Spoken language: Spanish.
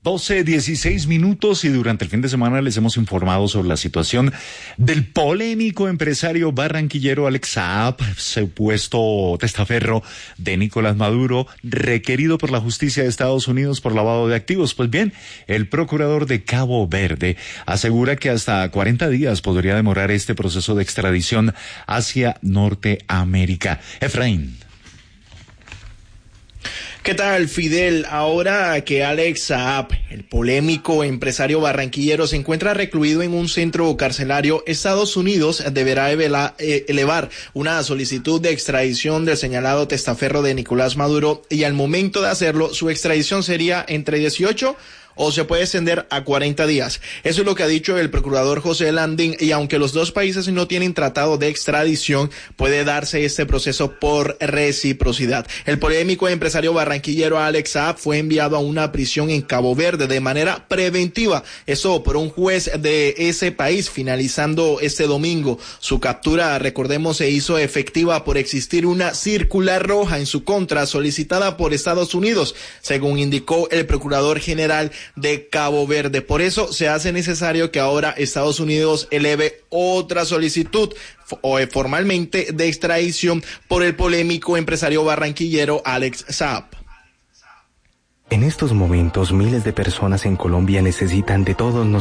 12:16 y durante el fin de semana les hemos informado sobre la situación del polémico empresario barranquillero Alex Saab, supuesto testaferro de Nicolás Maduro, requerido por la justicia de Estados Unidos por lavado de activos. Pues bien, el procurador de Cabo Verde asegura que hasta 40 días podría demorar este proceso de extradición hacia Norteamérica. Efraín. ¿Qué tal, Fidel? Ahora que Alex Saab, el polémico empresario barranquillero, se encuentra recluido en un centro carcelario, Estados Unidos deberá elevar una solicitud de extradición del señalado testaferro de Nicolás Maduro, y al momento de hacerlo, su extradición sería entre 18 o se puede extender a 40 días. Eso es lo que ha dicho el procurador José Landín, y aunque los dos países no tienen tratado de extradición, puede darse este proceso por reciprocidad. El polémico empresario barranquillero Alex Saab fue enviado a una prisión en Cabo Verde de manera preventiva, eso por un juez de ese país, finalizando este domingo. Su captura, recordemos, se hizo efectiva por existir una circular roja en su contra solicitada por Estados Unidos, según indicó el procurador general de Cabo Verde. Por eso se hace necesario que ahora Estados Unidos eleve otra solicitud formalmente de extradición por el polémico empresario barranquillero Alex Saab. En estos momentos, miles de personas en Colombia necesitan de todos nosotros.